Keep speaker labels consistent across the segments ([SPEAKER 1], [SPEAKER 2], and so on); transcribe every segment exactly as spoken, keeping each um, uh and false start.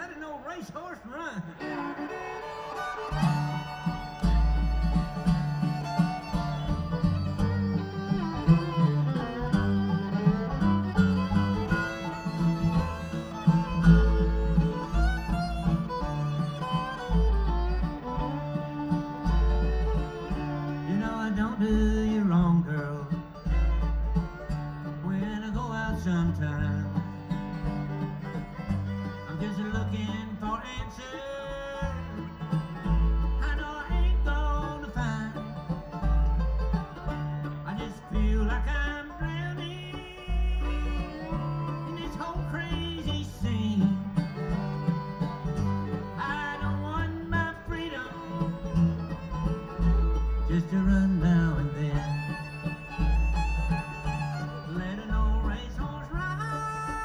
[SPEAKER 1] let an old racehorse run. You know I don't do you wrong, girl, when I go out sometimes. I'm just looking for answers I know I ain't gonna find. I just feel like I'm drowning in this whole crazy scene. I don't want my freedom just to run now and then. Let an old racehorse ride,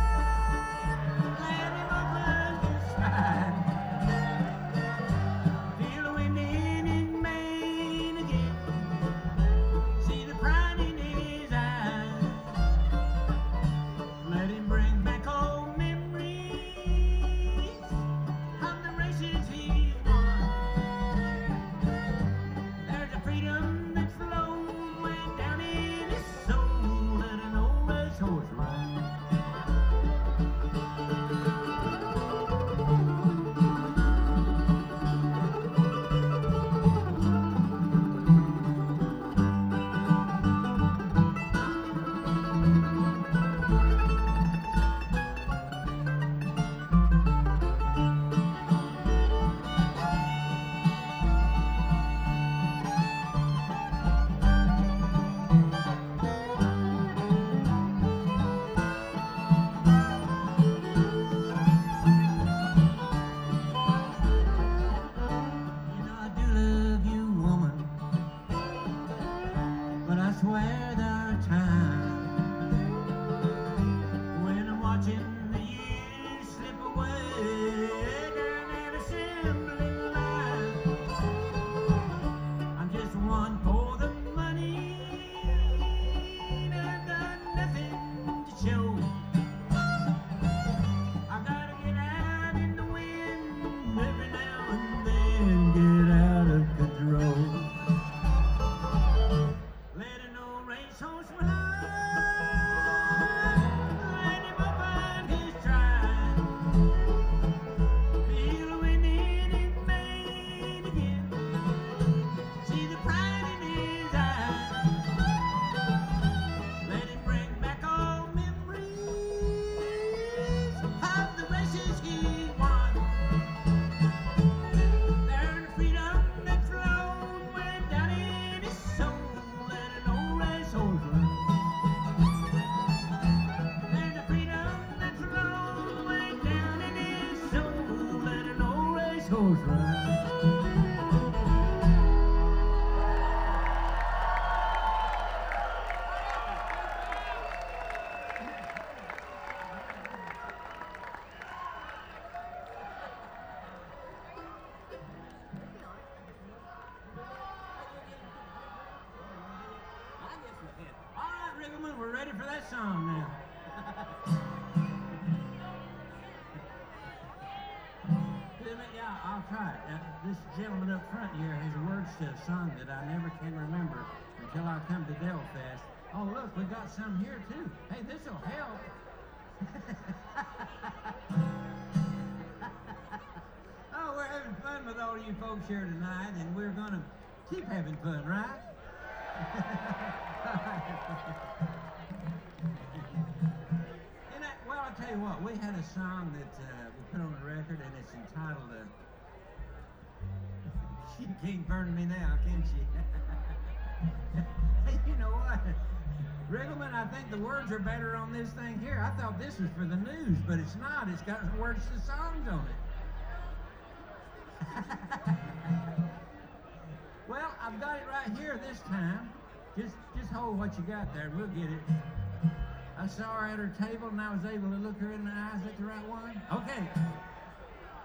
[SPEAKER 1] let him open his stride. Feel the wind in his mane again, see the pride in his eyes. Let him bring back old memories of the races he's won. There's a freedom that flows way down in his soul. Let an old racehorse run. You know I do love you, woman, but I swear there are times when I'm watching the years slip away down that assembly line. I'm just one for the money, and I've got nothing to show. I gotta get out in the wind every now and then, get out of control. Let an old racehorse ride, let him open his stride. Feel the wind in his mane again, see the pride in his eyes. Let him bring back all memories of the races he won. There's a freedom that flows way down in his soul. Let an old racehorse run. There's a freedom that flows way down in his soul. Let an old racehorse run. All right, Riggleman, we're ready for that song now. Yeah, I'll try it. Uh, this gentleman up front here has words to a song that I never can remember until I come to Delfest. Oh, look, we got some here too. Hey, this'll help. Oh, we're having fun with all you folks here tonight, and we're gonna keep having fun, right? And I, well, I'll tell you what, we had a song that uh, we put on the record, and it's entitled, uh, She Can't Burn Me Now, can she? Hey, you know what? Riggleman, I think the words are better on this thing here. I thought this was for the news, but it's not. It's got words to songs on it. Well, I've got it right here this time. Just just hold what you got there and we'll get it. I saw her at her table and I was able to look her in the eyes. Is that the right one? Okay.